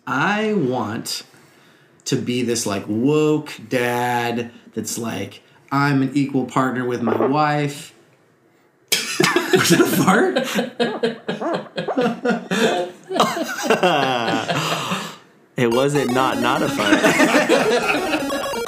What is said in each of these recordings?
I want to be this like woke dad that's like, I'm an equal partner with my wife. Was that a fart? It wasn't not a fart.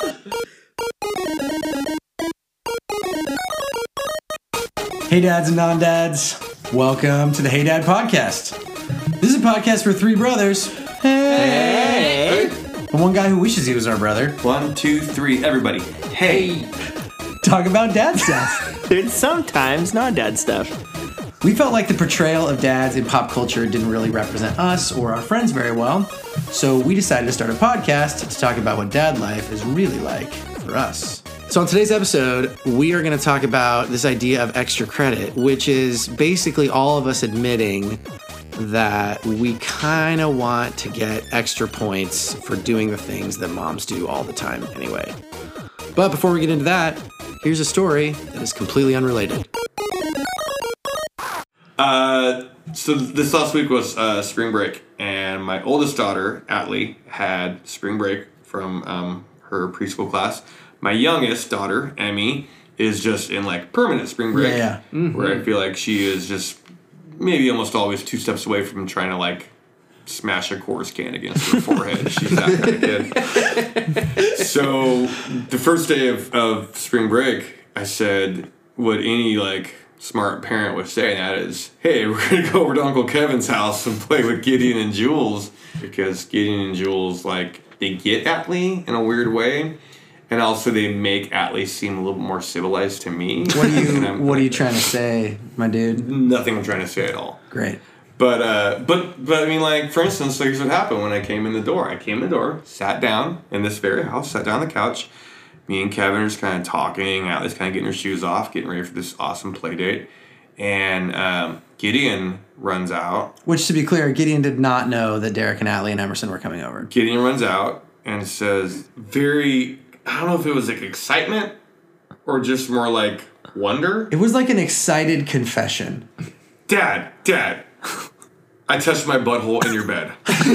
Hey dads and non-dads, welcome to the Hey Dad podcast. This is a podcast for three brothers. Hey! And one guy who wishes he was our brother. 1, 2, 3, everybody. Hey! Talk about dad stuff. There's sometimes non-dad stuff. We felt like the portrayal of dads in pop culture didn't really represent us or our friends very well, so we decided to start a podcast to talk about what dad life is really like for us. So on today's episode, we are going to talk about this idea of extra credit, which is basically all of us admitting that we kind of want to get extra points for doing the things that moms do all the time anyway. But before we get into that, here's a story that is completely unrelated. So this last week was spring break, and my oldest daughter, Atlee, had spring break from her preschool class. My youngest daughter, Emmy, is just in like permanent spring break, where I feel like she is just maybe almost always 2 steps away from trying to like smash a Coors can against her forehead. She's that kind of kid. So the first day of spring break, I said what any like smart parent would say, and that is, hey, we're going to go over to Uncle Kevin's house and play with Gideon and Jules, because Gideon and Jules, like, they get Atlee in a weird way, and also they make Atlee seem a little more civilized to me. What are you trying to say, my dude? Nothing I'm trying to say at all. Great. But I mean, like, for instance, here's what happened when I came in the door. I came in the door, sat down in this very house, sat down on the couch. Me and Kevin are just kind of talking. Atlee's kind of getting her shoes off, getting ready for this awesome play date. And Gideon runs out. Which, to be clear, Gideon did not know that Derek and Atlee and Emerson were coming over. Gideon runs out and says I don't know if it was like excitement or just more like wonder. It was like an excited confession. Dad, I touched my butthole in your bed.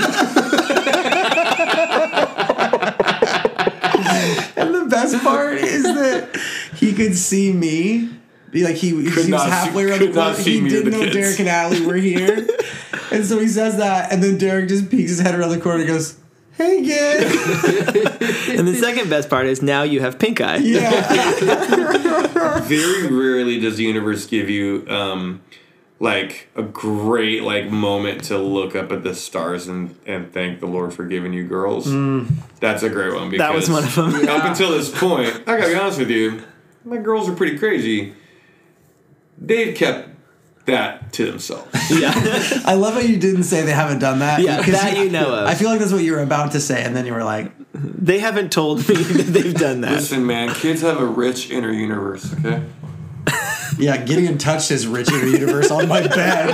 And the best part is that he could see me. Be like he was halfway around the corner. He didn't know Derek and Atlee were here. And so he says that, and then Derek just peeks his head around the corner and goes, "Hey, kid." And the second best part is now you have pink eye. Yeah. Very rarely does the universe give you like a great like moment to look up at the stars and thank the Lord for giving you girls. That's a great one. Because that was one of them. Up until this point, I gotta be honest with you, my girls are pretty crazy. They've kept that to themselves. Yeah. I love how you didn't say they haven't done that. Yeah, that you know of. I feel like that's what you were about to say, and then you were like, they haven't told me that they've done that. Listen, man, kids have a rich inner universe, okay? yeah, Gideon touched his rich inner universe on my bed.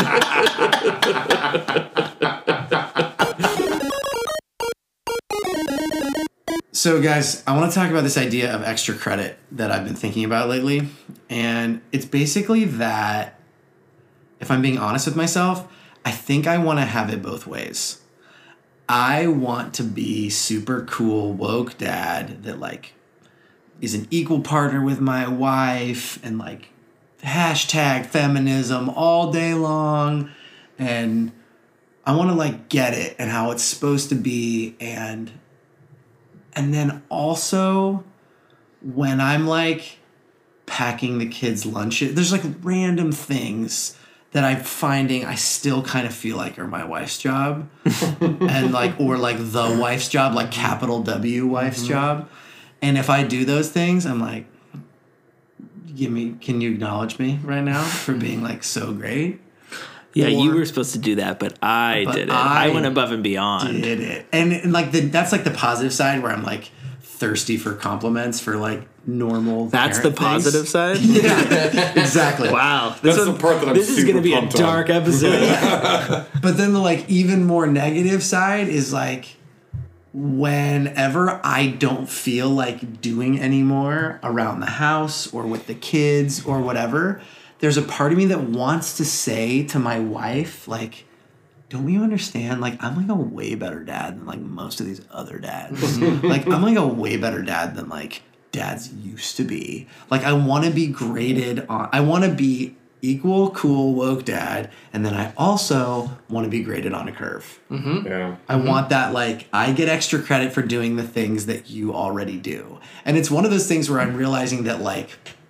So, guys, I want to talk about this idea of extra credit that I've been thinking about lately. And it's basically that, if I'm being honest with myself, I think I want to have it both ways. I want to be super cool, woke dad that, like, is an equal partner with my wife and, like, hashtag feminism all day long. And I want to, like, get it and how it's supposed to be. And then also, when I'm, like, packing the kids' lunches, there's, like, random things that I'm finding I still kind of feel like are my wife's job. And, like, or, like, the wife's job, like, capital W wife's job. And if I do those things, I'm like, can you acknowledge me right now for being, like, so great? Yeah, you were supposed to do that, but I did it. I went above and beyond. Did it. And like that's like the positive side where I'm like thirsty for compliments for like normal. That's the positive side? Yeah, exactly. Wow. That's the part that I'm This is going to be a pumped dark on. episode. But then the like even more negative side is like whenever I don't feel like doing anymore around the house or with the kids or whatever, there's a part of me that wants to say to my wife, like, don't you understand? Like, I'm like a way better dad than like most of these other dads. Like, I'm like a way better dad than like dads used to be. Like, I want to be graded on, I want to be equal, cool, woke dad. And then I also want to be graded on a curve. Yeah. I want that, like, I get extra credit for doing the things that you already do. And it's one of those things where I'm realizing that, like,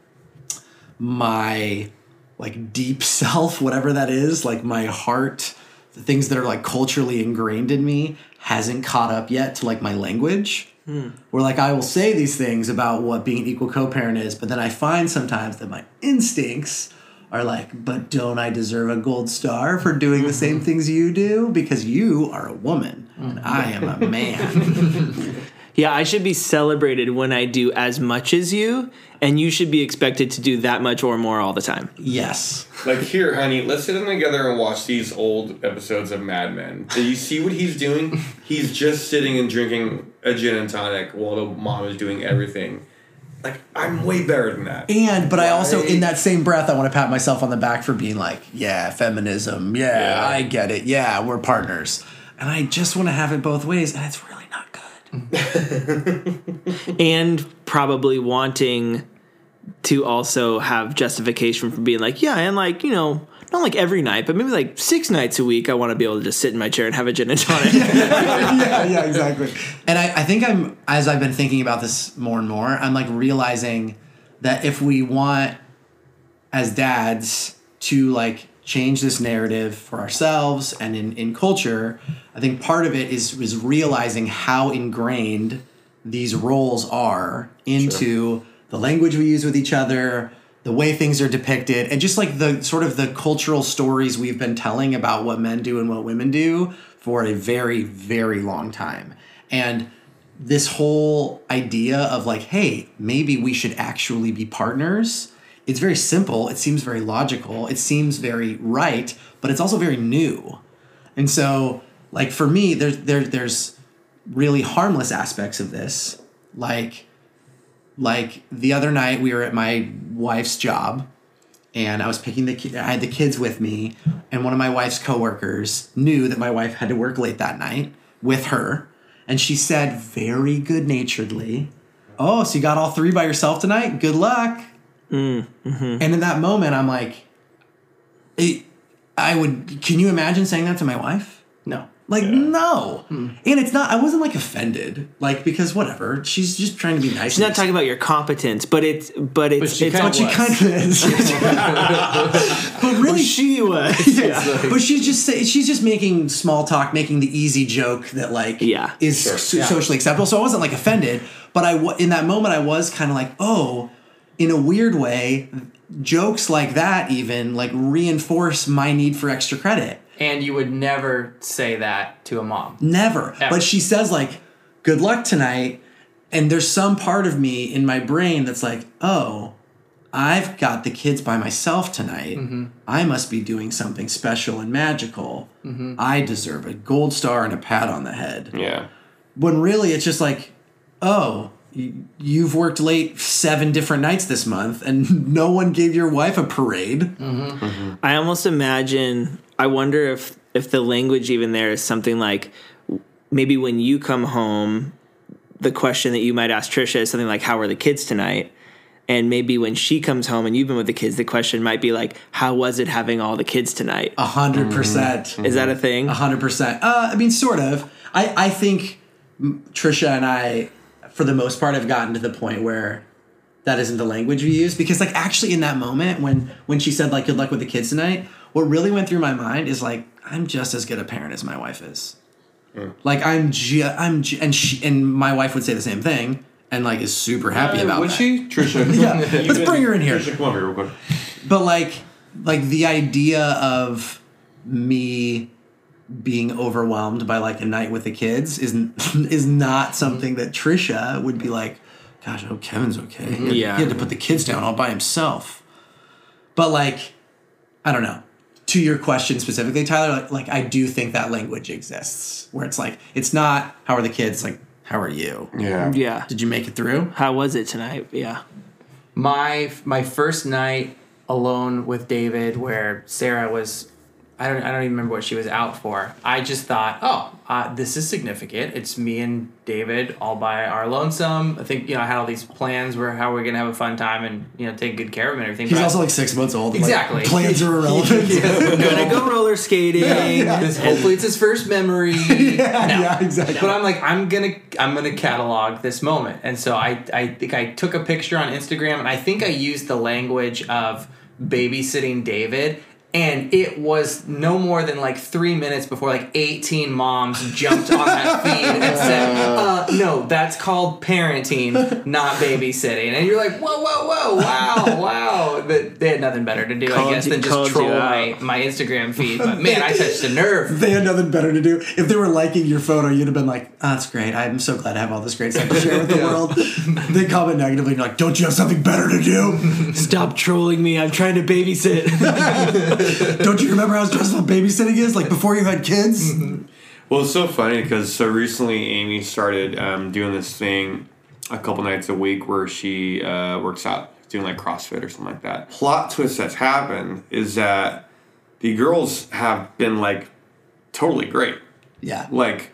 my, like, deep self, whatever that is, like, my heart, the things that are, like, culturally ingrained in me hasn't caught up yet to, like, my language. Where, like, I will say these things about what being an equal co-parent is, but then I find sometimes that my instincts are like, but don't I deserve a gold star for doing the same things you do? Because you are a woman and I am a man. Yeah, I should be celebrated when I do as much as you, and you should be expected to do that much or more all the time. Yes. Like, here, honey, let's sit in together and watch these old episodes of Mad Men. Do you see what he's doing? He's just sitting and drinking a gin and tonic while the mom is doing everything. Like, I'm way better than that. But I also, in that same breath, I want to pat myself on the back for being like, yeah, feminism. Yeah, I get it. Yeah, we're partners. And I just want to have it both ways, and it's really not good. And probably wanting to also have justification for being like, yeah, and like, you know, not like every night, but maybe like 6 nights a week, I want to be able to just sit in my chair and have a gin and tonic. yeah, exactly. And I think as I've been thinking about this more and more, I'm like realizing that if we want, as dads, to like change this narrative for ourselves and in culture, I think part of it is realizing how ingrained these roles are into the language we use with each other, the way things are depicted, and just like the sort of the cultural stories we've been telling about what men do and what women do for a very, very long time. And this whole idea of like, hey, maybe we should actually be partners, it's very simple. It seems very logical. It seems very right, but it's also very new. And so, like, for me, there's really harmless aspects of this. Like the other night we were at my wife's job and I was picking I had the kids with me, and one of my wife's coworkers knew that my wife had to work late that night with her. And she said very good-naturedly, "Oh, so you got all 3 by yourself tonight? Good luck." And in that moment, I'm like, can you imagine saying that to my wife? No. No. And it's not, I wasn't like offended, like, because whatever, she's just trying to be nice. She's not talking about your competence, but she kind of is. But really, well, she was. Yeah. But she's just making small talk, making the easy joke that like is socially acceptable. So I wasn't like offended, but in that moment I was kind of like, oh, in a weird way, jokes like that even like reinforce my need for extra credit. And you would never say that to a mom. Never. Ever. But she says, like, good luck tonight. And there's some part of me in my brain that's like, oh, I've got the kids by myself tonight. I must be doing something special and magical. I deserve a gold star and a pat on the head. Yeah. When really it's just like, oh, you've worked late 7 different nights this month and no one gave your wife a parade. I almost imagine, I wonder if the language even there is something like, maybe when you come home, the question that you might ask Trisha is something like, how are the kids tonight? And maybe when she comes home and you've been with the kids, the question might be like, how was it having all the kids tonight? 100%. Is that a thing? 100%. I mean, sort of. I think Trisha and I, for the most part, have gotten to the point where that isn't the language we use. Because, like, actually in that moment when she said, like, good luck with the kids tonight, what really went through my mind is, like, I'm just as good a parent as my wife is. Like, and my wife would say the same thing and, like, is super happy about would that. She? Trisha. Yeah. Let's bring her in here. Trisha, come over here real quick. But, like the idea of me being overwhelmed by like a night with the kids is not something that Trisha would be like, gosh, I hope Kevin's okay. He had to put the kids down all by himself. But like, I don't know. To your question specifically, Tyler, like I do think that language exists where it's like, it's not how are the kids, like how are you? Yeah. Did you make it through? How was it tonight? Yeah. My first night alone with David, where Sarah was I don't even remember what she was out for. I just thought, this is significant. It's me and David all by our lonesome. I think, I had all these plans where how we're going to have a fun time and, take good care of him and everything. He's also like 6 months old. Exactly. Like, plans are irrelevant. Gonna go roller skating. Hopefully it's his first memory. Yeah, exactly. But I'm like, I'm gonna catalog this moment. And so I think I took a picture on Instagram, and I think I used the language of babysitting David. And it was no more than like 3 minutes before like 18 moms jumped on that feed and said, no, that's called parenting, not babysitting. And you're like, whoa, wow. But they had nothing better to do, I guess, than just troll my Instagram feed. But man, I touched a nerve. They had nothing better to do. If they were liking your photo, you'd have been like, oh, that's great. I'm so glad I have all this great stuff to share with the world. They comment negatively and you're like, don't you have something better to do? Stop trolling me. I'm trying to babysit. Don't you remember how stressful babysitting is? Like before you had kids? Well, it's so funny because so recently Amy started doing this thing a couple nights a week where she works out, doing like CrossFit or something like that. Plot twist that's happened is that the girls have been like totally great. Yeah. Like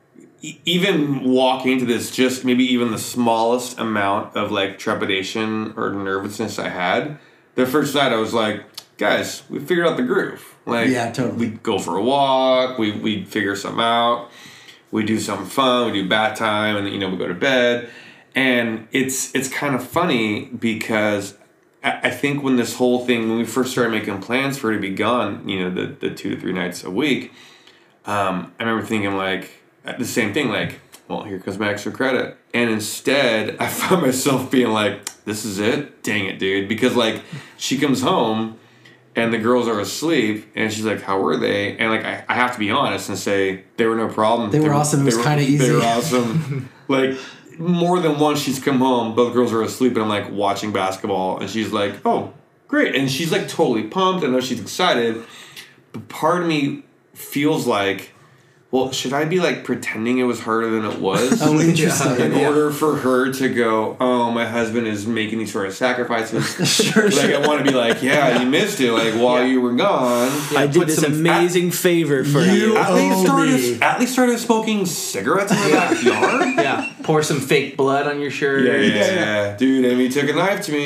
even walking into this, just maybe even the smallest amount of like trepidation or nervousness I had, the first night I was like, guys, we figured out the groove. Like, yeah, totally. We go for a walk, we figure something out, we do something fun, we do bath time, and we go to bed. And it's kind of funny because I think when this whole thing, when we first started making plans for her to be gone, the 2 to 3 nights a week, I remember thinking like the same thing, like, well, here comes my extra credit. And instead, I found myself being like, this is it? Dang it, dude. Because like she comes home and the girls are asleep, and she's like, how were they? And like, I have to be honest and say, they were no problem. They were awesome. It was kind of easy. They were awesome. Like, more than once she's come home, both girls are asleep, and I'm like watching basketball, and she's like, oh, great. And she's like totally pumped. I know she's excited. But part of me feels like, well, should I be like pretending it was harder than it was? Oh, interesting. In order for her to go, oh, my husband is making these sort of sacrifices. Sure. I want to be like, yeah, you missed it. Like while you were gone, I did this amazing favor for you. At least started smoking cigarettes in the backyard. Yeah, pour some fake blood on your shirt. Yeah. Dude, Amy took a knife to me.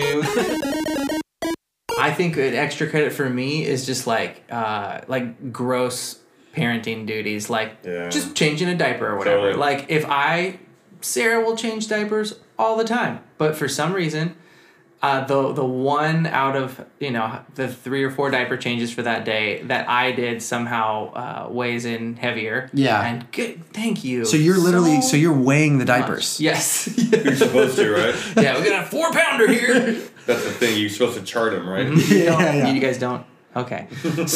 I think an extra credit for me is just like gross parenting duties, like just changing a diaper or whatever. Totally. Like Sarah will change diapers all the time, but for some reason, the one out of the 3 or 4 diaper changes for that day that I did somehow weighs in heavier. Yeah. And good, thank you. So you're literally you're weighing the diapers. Yes. You're supposed to, right? Yeah, we got a 4-pounder here. That's the thing. You're supposed to chart them, right? Yeah. You guys don't? Okay.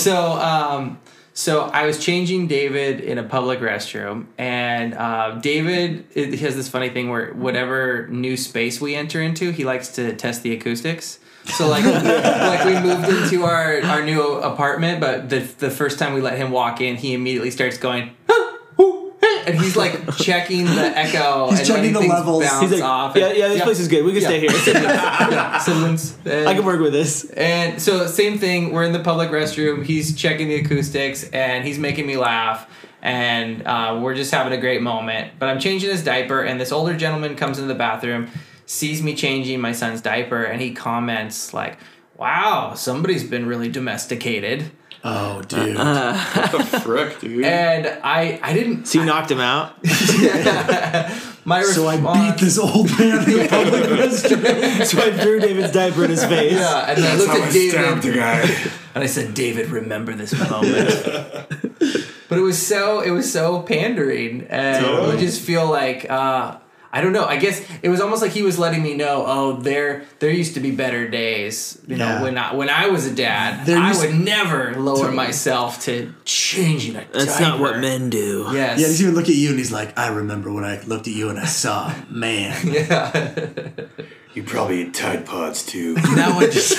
So I was changing David in a public restroom, and David he has this funny thing where whatever new space we enter into, he likes to test the acoustics. So like we moved into our new apartment, but the first time we let him walk in, he immediately starts going, and he's like checking the echo. He's and checking the levels. He's like, off. this place is good. We can stay here. Siblings. I can work with this. And so same thing, we're in the public restroom, he's checking the acoustics, and he's making me laugh, and we're just having a great moment. But I'm changing his diaper, and this older gentleman comes into the bathroom, sees me changing my son's diaper, and he comments like, wow, somebody's been really domesticated. Oh, dude. What the frick, dude? And I didn't... So you knocked him out? My So I response- beat this old man in the public restroom. So I threw David's diaper in his face. Yeah, and then I looked at stabbed David, the guy. and I said, David, remember this moment. But it was so pandering, and it would just feel like I don't know. I guess it was almost like he was letting me know, oh, there used to be better days. You know, when I was a dad, I would never lower myself to changing a That's diaper. not what men do. Yes. Yeah, he's gonna look at you and he's like, I remember when I looked at you and I saw, man. Yeah. You probably eat Tide Pods too. Now I just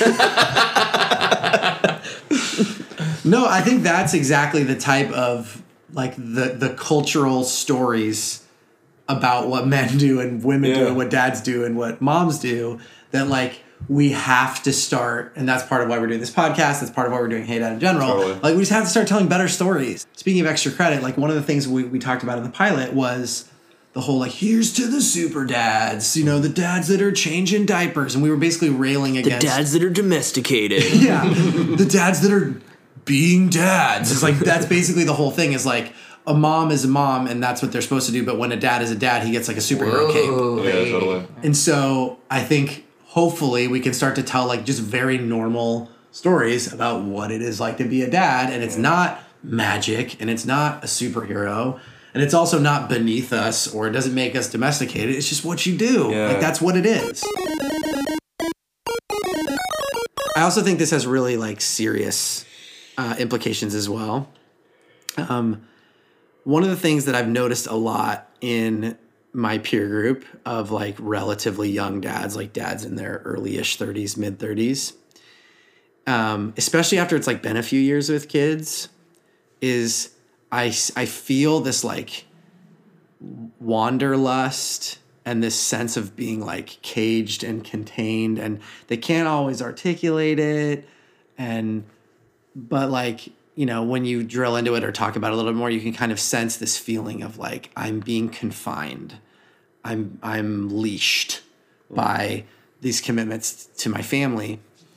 No, I think that's exactly the type of like the cultural stories about what men do and women do and what dads do and what moms do that like we have to start, and that's part of why we're doing this podcast. That's part of why we're doing Hey Dad in general. Totally. Like, we just have to start telling better stories. Speaking of extra credit, like, one of the things we talked about in the pilot was the whole, like, here's to the super dads, you know, the dads that are changing diapers. And we were basically railing against... The dads that are domesticated. Yeah. The dads that are being dads. It's like, that's basically the whole thing, is like, a mom is a mom, and that's what they're supposed to do. But when a dad is a dad, he gets like a superhero cape. Yeah, totally. And so I think hopefully we can start to tell like just very normal stories about what it is like to be a dad. And it's not magic, and it's not a superhero, and it's also not beneath us, or it doesn't make us domesticated. It's just what you do. Yeah. Like, that's what it is. I also think this has really like serious implications as well. One of the things that I've noticed a lot in my peer group of like relatively young dads, like dads in their early-ish 30s, mid 30s, especially after it's like been a few years with kids, is I feel this like wanderlust and this sense of being like caged and contained, and they can't always articulate it. But like, you know, when you drill into it or talk about it a little bit more, you can kind of sense this feeling of like, I'm being confined. I'm leashed by these commitments to my family.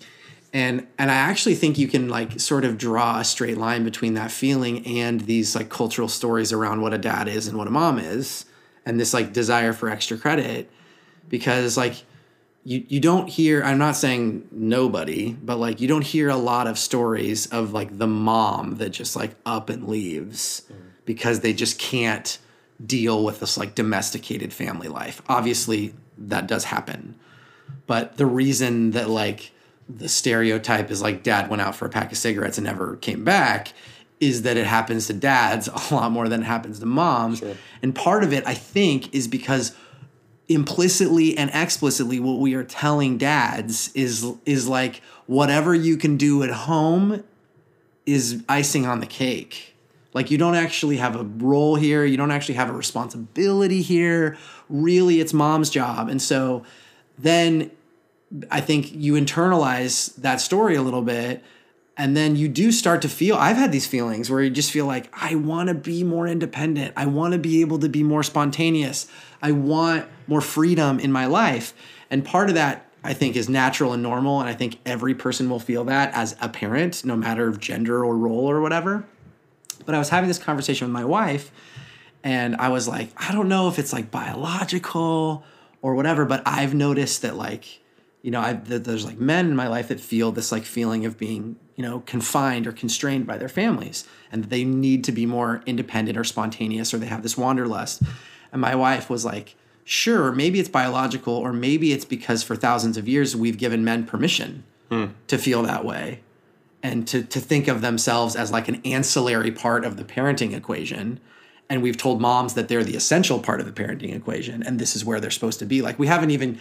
And I actually think you can like sort of draw a straight line between that feeling and these like cultural stories around what a dad is and what a mom is, and this like desire for extra credit, because like you don't hear, I'm not saying nobody, but like you don't hear a lot of stories of like the mom that just like up and leaves because they just can't deal with this like domesticated family life. Obviously that does happen. But the reason that like the stereotype is like dad went out for a pack of cigarettes and never came back is that it happens to dads a lot more than it happens to moms. Sure. And part of it, I think, is because implicitly and explicitly what we are telling dads is like whatever you can do at home is icing on the cake. Like, you don't actually have a role here. You don't actually have a responsibility here. Really, it's mom's job. And so then I think you internalize that story a little bit, and then you do start to feel, I've had these feelings where you just feel like, I want to be more independent. I want to be able to be more spontaneous. I want more freedom in my life. And part of that, I think, is natural and normal. And I think every person will feel that as a parent, no matter gender or role or whatever. But I was having this conversation with my wife, and I was like, I don't know if it's like biological or whatever, but I've noticed that like, you know, there's like men in my life that feel this like feeling of being, you know, confined or constrained by their families, and they need to be more independent or spontaneous, or they have this wanderlust. And my wife was like, sure, maybe it's biological, or maybe it's because for thousands of years we've given men permission to feel that way and to think of themselves as like an ancillary part of the parenting equation. And we've told moms that they're the essential part of the parenting equation, and this is where they're supposed to be. Like, we haven't even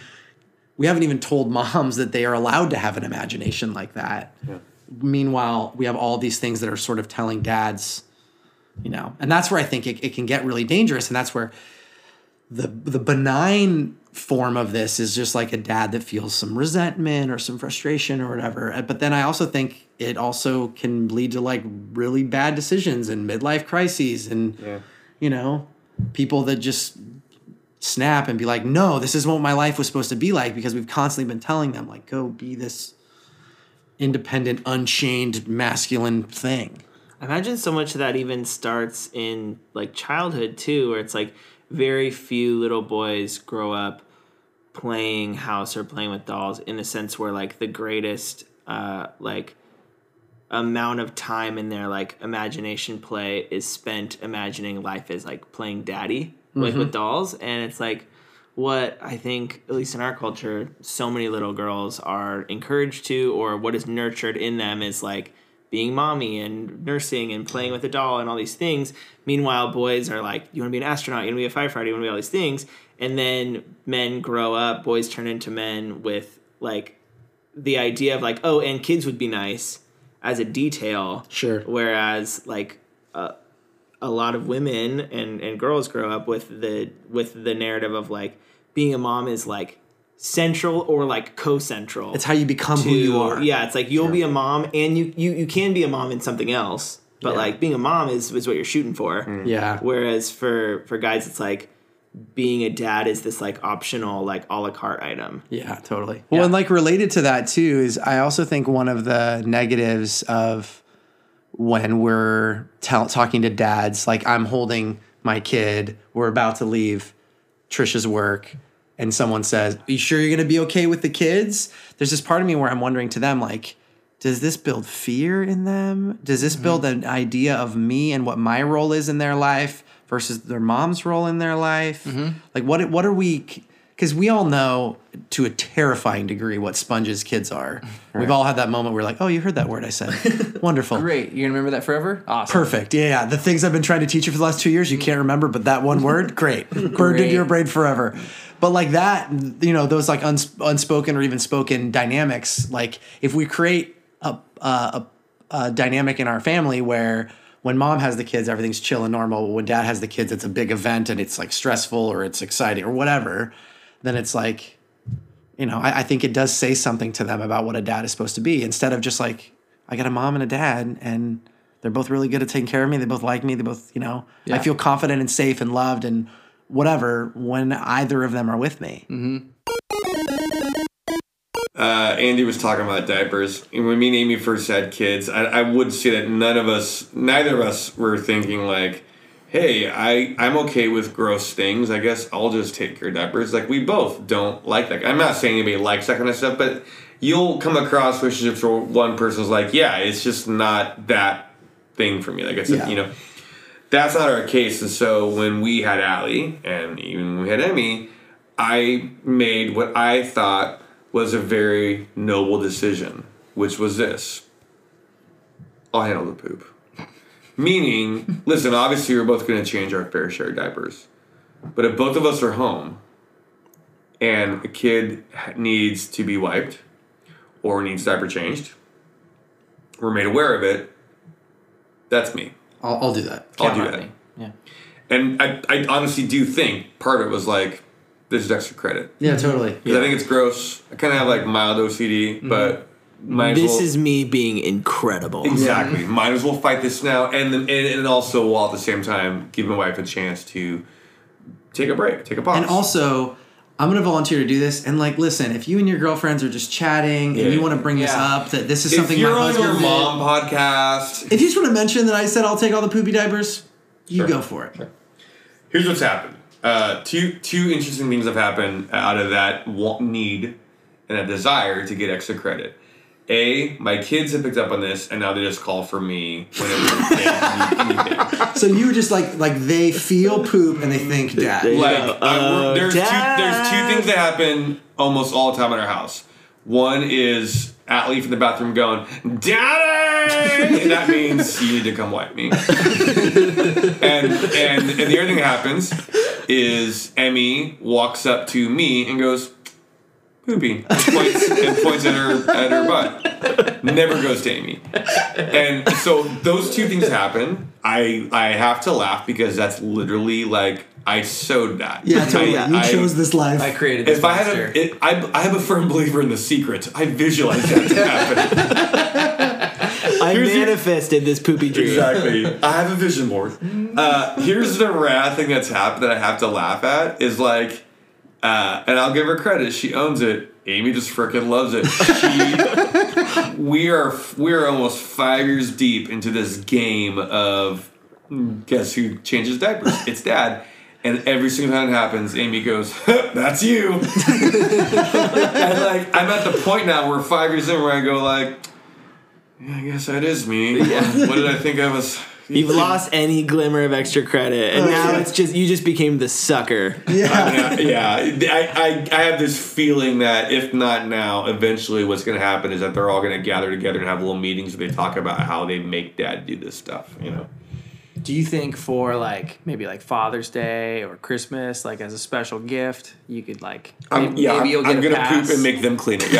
told moms that they are allowed to have an imagination like that. Yeah. Meanwhile, we have all these things that are sort of telling dads, you know, and that's where I think it can get really dangerous. And that's where the benign form of this is just like a dad that feels some resentment or some frustration or whatever. But then I also think it also can lead to like really bad decisions and midlife crises and, you know, people that just snap and be like, no, this is what my life was supposed to be like, because we've constantly been telling them like, go be this independent, unchained, masculine thing. I imagine so much of that even starts in like childhood too, where it's like very few little boys grow up playing house or playing with dolls, in a sense where like the greatest like amount of time in their like imagination play is spent imagining life as like playing daddy, like with dolls. And it's like what I think, at least in our culture, so many little girls are encouraged to, or what is nurtured in them, is like being mommy and nursing and playing with a doll and all these things. Meanwhile, boys are like, you want to be an astronaut, you want to be a firefighter, you want to be all these things. And then men grow up, boys turn into men with like the idea of like, oh, and kids would be nice as a detail. Sure. Whereas like a lot of women and girls grow up with the narrative of like being a mom is like central or like co-central. It's how you become who you are. Yeah, it's like you'll be a mom, and you can be a mom in something else, but like being a mom is what you're shooting for. Yeah. Whereas for guys, it's like being a dad is this like optional like a la carte item. Yeah, totally. Well, and like related to that too is I also think one of the negatives of when we're talking to dads, like I'm holding my kid, we're about to leave Trisha's work, and someone says, "Are you sure you're going to be okay with the kids?" There's this part of me where I'm wondering to them, like, does this build fear in them? Does this build an idea of me and what my role is in their life versus their mom's role in their life? Like, what are we? Because we all know to a terrifying degree what sponges kids are. Right. We've all had that moment where we're like, oh, you heard that word I said. Wonderful. Great. You're going to remember that forever? Awesome. Perfect. Yeah. The things I've been trying to teach you for the last 2 years, you can't remember, but that one word, great. Burned into your brain forever. But like that, you know, those like unspoken or even spoken dynamics, like if we create a dynamic in our family where when mom has the kids, everything's chill and normal. When dad has the kids, it's a big event and it's like stressful or it's exciting or whatever. Then it's like, you know, I think it does say something to them about what a dad is supposed to be instead of just like, I got a mom and a dad and they're both really good at taking care of me. They both like me. They both, you know, I feel confident and safe and loved and whatever when either of them are with me. Andy was talking about diapers. And when me and Amy first had kids, I would say that neither of us were thinking like, hey, I'm okay with gross things. I guess I'll just take your diapers. Like, we both don't like that. I'm not saying anybody likes that kind of stuff, but you'll come across relationships where one person's like, yeah, it's just not that thing for me. Like I said, you know, that's not our case. And so when we had Allie, and even when we had Emmy, I made what I thought was a very noble decision, which was this. I'll handle the poop. Meaning, listen, obviously we're both going to change our fair share of diapers. But if both of us are home and a kid needs to be wiped or needs diaper changed, we're made aware of it, that's me. I'll do that. I'll do that. Yeah. And I honestly do think part of it was like, this is extra credit. Yeah, totally. Because I think it's gross. I kind of have like mild OCD, but... This is me being incredible. Exactly. Yeah. Might as well fight this now, and also while at the same time give my wife a chance to take a break, take a pause. And also, I'm going to volunteer to do this. And like, listen, if you and your girlfriends are just chatting and you want to bring this up, that this is something if you're my husband on your did, mom podcast, if you just want to mention that I said I'll take all the poopy diapers, you go for it. Sure. Here's what's happened. Two interesting things have happened out of that need and a desire to get extra credit. A, my kids have picked up on this, and now they just call for me whenever they need anything. So you just like they feel poop and they think dad. Like there's two things that happen almost all the time in our house. One is Atlee from the bathroom going, "Daddy!" and that means you need to come wipe me. and the other thing that happens is Emmy walks up to me and goes, "Poopy," and points at her butt. Never goes to Amy. And so those two things happen. I have to laugh because that's literally like I sewed that. Yeah, totally. You chose this life. I created this. If monster. I am a firm believer in The Secret. I visualize that to happen. I manifested this poopy dream. Exactly. I have a vision board. Here's the rad thing that's happened that I have to laugh at is like. And I'll give her credit. She owns it. Amy just freaking loves it. We are almost 5 years deep into this game of guess who changes diapers? It's Dad. And every single time it happens, Amy goes, "That's you." And like I'm at the point now where 5 years in where I go like, yeah, I guess that is me. Yeah. What did I think I was? You've lost any glimmer of extra credit, and now it's just you just became the sucker. I have this feeling that if not now, eventually what's going to happen is that they're all going to gather together and have little meetings where they talk about how they make Dad do this stuff. You know. Do you think for like maybe like Father's Day or Christmas, like as a special gift, you could like maybe you'll get I'm going to poop and make them clean it.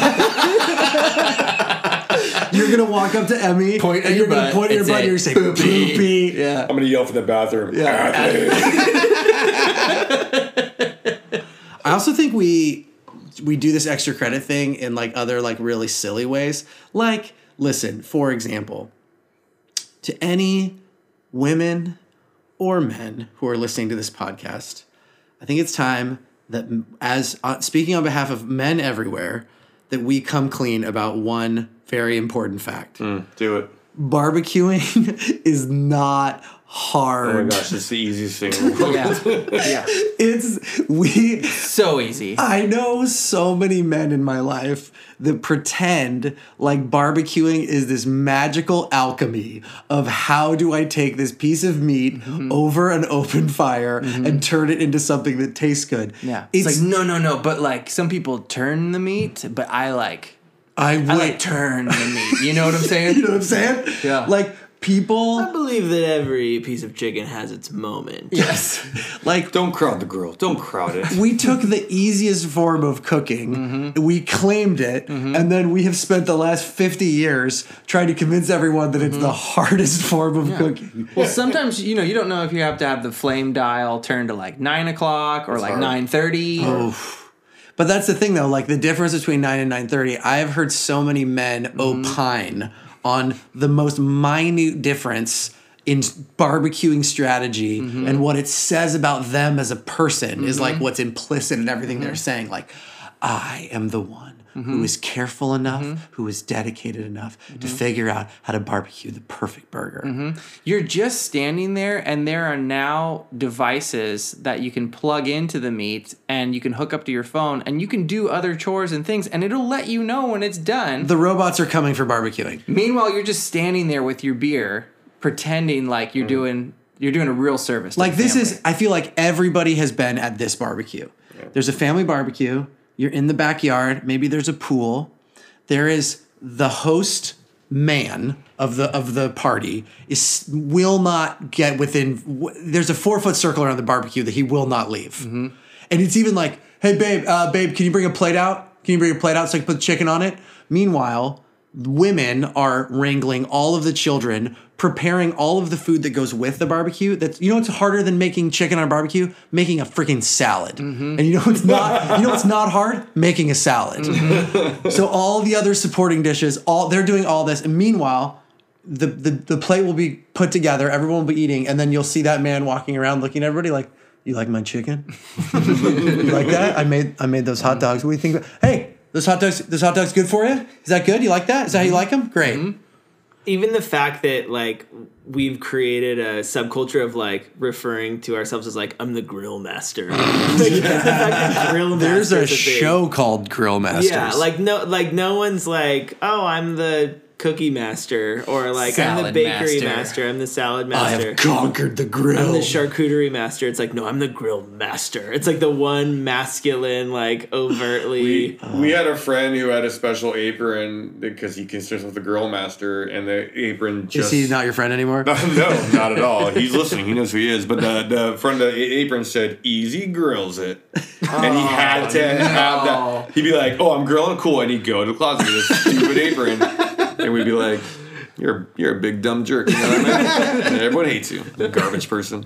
Yeah. You're going to walk up to Emmy, point and you're going to point at your butt and you're going to say, poopy. Yeah. I'm going to yell for the bathroom. Yeah. I also think we we do this extra credit thing in like other like really silly ways. Like, listen, for example, to any women or men who are listening to this podcast, I think it's time that, as speaking on behalf of men everywhere, that we come clean about one very important fact. Do it. Barbecuing is not hard. Oh my gosh, it's the easiest thing in the world. Yeah. It's So easy. I know so many men in my life that pretend like barbecuing is this magical alchemy of how do I take this piece of meat over an open fire and turn it into something that tastes good. Yeah. It's like, no. But like some people turn the meat, but I like turn the meat. You know what I'm saying? You know what I'm saying? Yeah. Like people I believe that every piece of chicken has its moment. Yes. like Don't crowd the grill. Don't crowd it. we took the easiest form of cooking, we claimed it, and then we have spent the last 50 years trying to convince everyone that it's the hardest form of cooking. Well, sometimes you don't know if you have to have the flame dial turned to like 9 o'clock or like hard. 9:30. But that's the thing, though. Like the difference between 9 and 9:30, I have heard so many men opine on the most minute difference in barbecuing strategy, and what it says about them as a person is like what's implicit in everything they're saying. Like, I am the one who is careful enough, who is dedicated enough to figure out how to barbecue the perfect burger. You're just standing there, and there are now devices that you can plug into the meat, and you can hook up to your phone, and you can do other chores and things, and it'll let you know when it's done. The robots are coming for barbecuing. Meanwhile, you're just standing there with your beer, pretending like you're doing a real service. To Like the this family. is, I feel like everybody has been at this barbecue. There's a family barbecue. You're in the backyard. Maybe there's a pool. There is the host man of the party will not get within. There's a 4-foot circle around the barbecue that he will not leave. And it's even like, hey babe, can you bring a plate out? Can you bring a plate out so I can put the chicken on it? Meanwhile, women are wrangling all of the children, preparing all of the food that goes with the barbecue. That's, you know what's harder than making chicken on a barbecue? Making a freaking salad. And you know what's not hard? Making a salad. So all the other supporting dishes, they're doing all this, and meanwhile, the plate will be put together, everyone will be eating, and then you'll see that man walking around looking at everybody like, you like my chicken? You like that? I made those hot dogs. What do you think about? Hey, those hot dogs good for you? Is that good? You like that? Is that how you like them? Great. Even the fact that like we've created a subculture of like referring to ourselves as like I'm the grill master. Like, the fact that grill There's master a is thing. show called Grill Masters. Yeah, like no one's like, oh, I'm the cookie master, or like I'm the Salad bakery master. master. I'm the salad I master. have conquered the grill. I'm the charcuterie master. It's like, no, I'm the grill master. It's like the one masculine, like overtly. We had a friend who had a special apron because he considers himself the grill master, and the apron just. Is he not your friend anymore? No, not at all. He's listening. He knows who he is. But the front of the apron said, "Easy grills it," and he had to have that. He'd be like, "Oh, I'm grilling, cool," and he'd go to the closet with a stupid apron, and we'd be like, "You're a big dumb jerk." You know what I mean? And everyone hates you, you garbage person.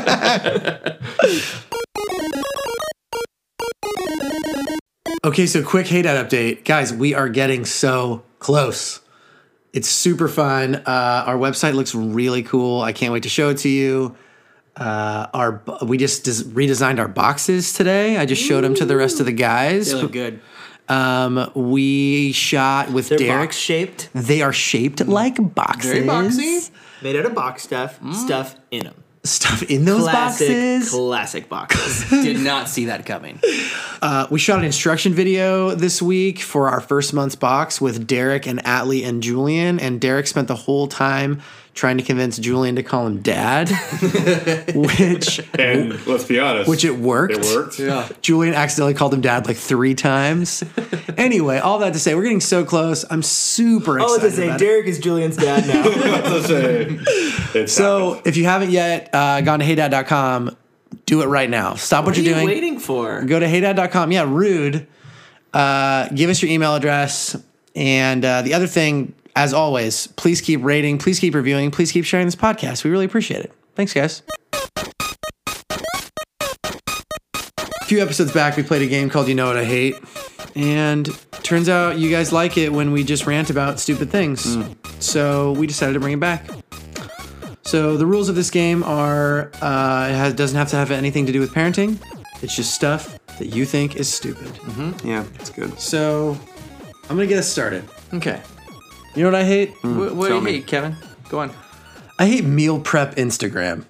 Okay, so quick hate ad update. Guys, we are getting so close. It's super fun. Our website looks really cool. I can't wait to show it to you. We just redesigned our boxes today. I just showed them to the rest of the guys. They look good. We shot with They're Derek. box shaped, They are shaped like boxes. Very boxy. made out of box stuff, stuff in them. Stuff in those boxes. Classic boxes. Did not see that coming. We shot an instruction video this week for our first month's box with Derek and Atlee and Julian. And Derek spent the whole time trying to convince Julian to call him Dad, And let's be honest, which it worked. It worked. Yeah. Julian accidentally called him Dad like 3 times. Anyway, all that to say, we're getting so close. I'm super Oh, excited to say, about it. Derek is Julian's dad now. Let's say it's So happened. if you haven't yet gone to heydad.com, do it right now. Stop what What are you're you doing. waiting for? Go to heydad.com. Yeah, rude. Give us your email address. And the other thing, as always, please keep rating, please keep reviewing, please keep sharing this podcast. We really appreciate it. Thanks, guys. A few episodes back, we played a game called You Know What I Hate. And turns out you guys like it when we just rant about stupid things. So we decided to bring it back. So the rules of this game are doesn't have to have anything to do with parenting. It's just stuff that you think is stupid. Yeah, that's good. So I'm going to get us started. Okay. You know what I hate? What do tell you me. hate, Kevin? Go on. I hate meal prep Instagram.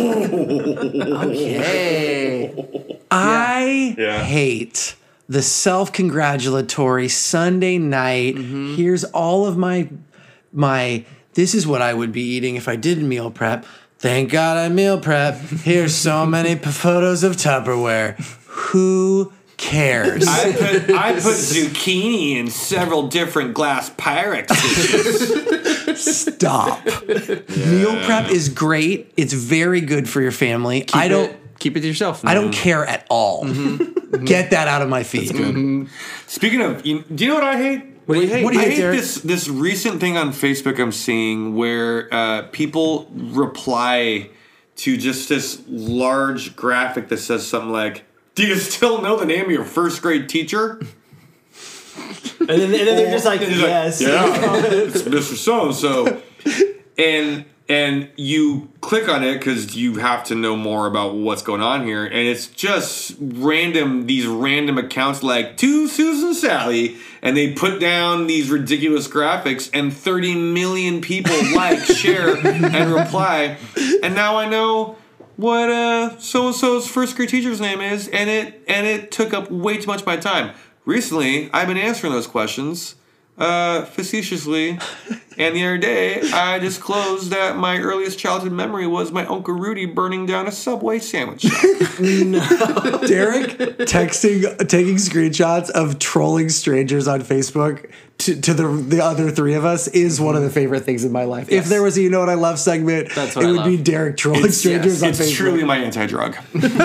Hey. I Yeah. hate the self-congratulatory Sunday night. Here's all of my this is what I would be eating if I didn't meal prep. Thank God I meal prep. Here's so many photos of Tupperware. Who cares? I put zucchini in several different glass Pyrex dishes. Stop. Meal prep is great. It's very good for your family. Keep it to yourself. I don't care at all. Get that out of my feed. Speaking of, do you know what I hate? What do you hate? What do you I hate, hate Derek? this recent thing on Facebook I'm seeing where people reply to just this large graphic that says something like, "Do you still know the name of your first grade teacher?" And then they're just like, And he's like, yes. yeah, it's Mr. So-and-so. And you click on it because you have to know more about what's going on here. And it's just these random accounts like, to Susan Sally. And they put down these ridiculous graphics and 30 million people like, share, and reply. And now I know what so-and-so's first grade teacher's name is. And it took up way too much of my time. Recently, I've been answering those questions facetiously, and the other day I disclosed that my earliest childhood memory was my Uncle Rudy burning down a Subway sandwich shop. Derek taking screenshots of trolling strangers on Facebook to the other three of us is one of the favorite things in my life. Yes. If there was a You Know What I Love segment, That's what it I would be love. Derek trolling strangers on It's Facebook. truly my anti-drug.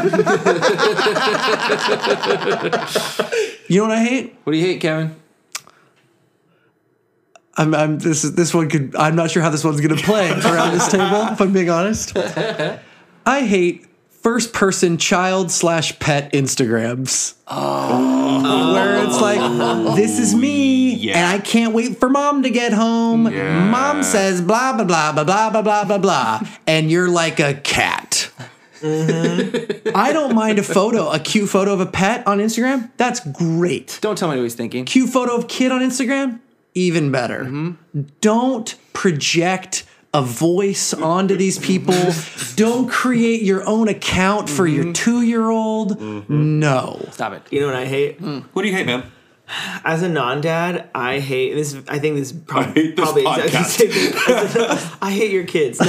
You know what I hate? What do you hate, Kevin? I'm not sure how this one's gonna play around this table, if I'm being honest. I hate first person child/pet Instagrams. Where it's like, this is me, Yeah. and I can't wait for mom to get home. Yeah. Mom says blah blah blah blah blah blah blah blah blah, and you're like a cat. I don't mind a cute photo of a pet on Instagram. That's great. Don't tell me what he's thinking. Cute photo of kid on Instagram, even better. Don't project a voice onto these people. Don't create your own account for your 2-year-old. No. Stop it. You know what I hate? What do you hate, man? As a non-dad, I hate this. I think this is I hate this probably exactly the same thing. I hate your kids. No.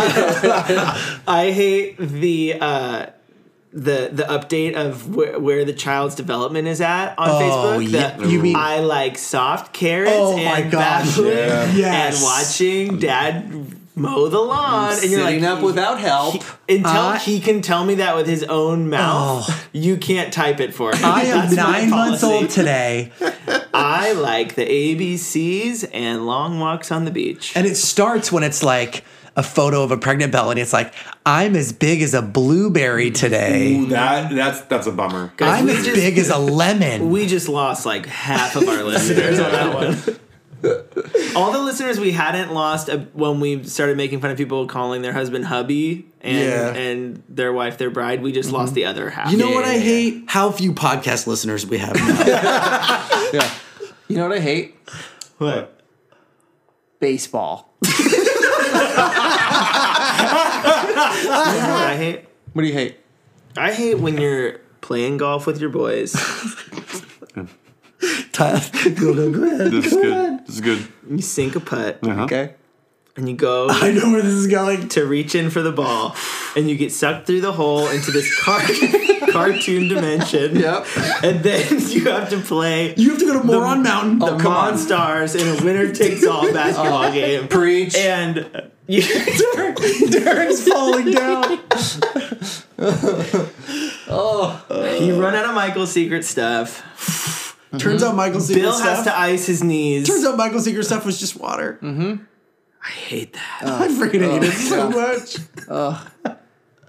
I hate the update of where the child's development is at on Facebook. yeah. You mean- I like soft carrots Oh my and gosh. babbling Yes. and watching dad mow the lawn, and you're Sitting like up without help. until he can tell me that with his own mouth. You can't type it for me. I am That's my 9 months policy. old today, I like the ABCs and long walks on the beach. and it starts when it's like a photo of a pregnant Belle, and it's like, I'm as big as a blueberry today. Ooh, that's a bummer. Guys, I'm we as just- big as a lemon. We just lost like half of our listeners on that one. All the listeners we hadn't lost when we started making fun of people calling their husband hubby and their wife their bride, we just lost the other half. You know what I hate? How few podcast listeners we have now. Yeah. You know what I hate? What? Baseball. You know what I hate? What do you hate? I hate when you're playing golf with your boys. Tyler, go ahead. This is good. This is good. You sink a putt Uh-huh. Okay. and you go I know where this is going. to reach in for the ball, and you get sucked through the hole into this cartoon dimension. Yep. And then you have to play You have to go to Moron Mountain. the Monstars in a winner takes all basketball game. Preach. And you Derek's falling down. you run out of Michael's secret stuff. Turns out Michael's secret Bill stuff. has to ice his knees. Turns out Michael's secret stuff was just water. I hate that. I freaking hate it so much.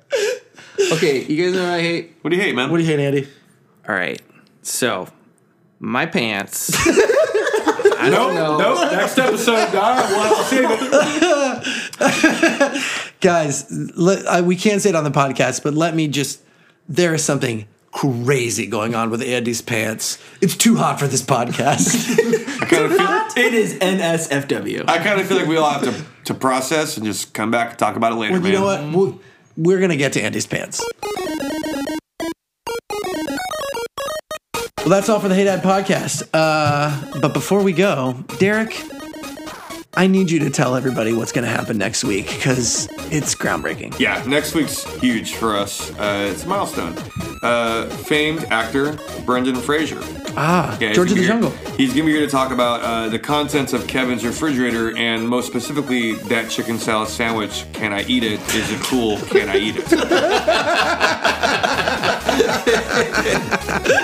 Okay, you guys know what I hate? What do you hate, man? What do you hate, Andy? All right. So, My pants. I don't know. Nope. Next episode. All right, we'll have to save it. Guys, we can't say it on the podcast, but there is something crazy going on with Andy's pants. It's too hot for this podcast. It is NSFW. I kind of feel like we all have to process and just come back and talk about it later, Well, man. you know what? We're going to get to Andy's pants. Well, that's all for the Hey Dad podcast. But before we go, Derek, I need you to tell everybody what's going to happen next week because it's groundbreaking. Yeah, next week's huge for us. It's a milestone. Famed actor Brendan Fraser. George of the Jungle. He's going to be here to talk about the contents of Kevin's refrigerator and most specifically that chicken salad sandwich. Can I eat it? Is it cool? Can I eat it?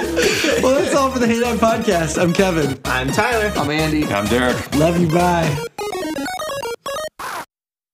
Well, that's all for the Hey Dad podcast. I'm Kevin. I'm Tyler. I'm Andy. I'm Derek. Love you. Bye.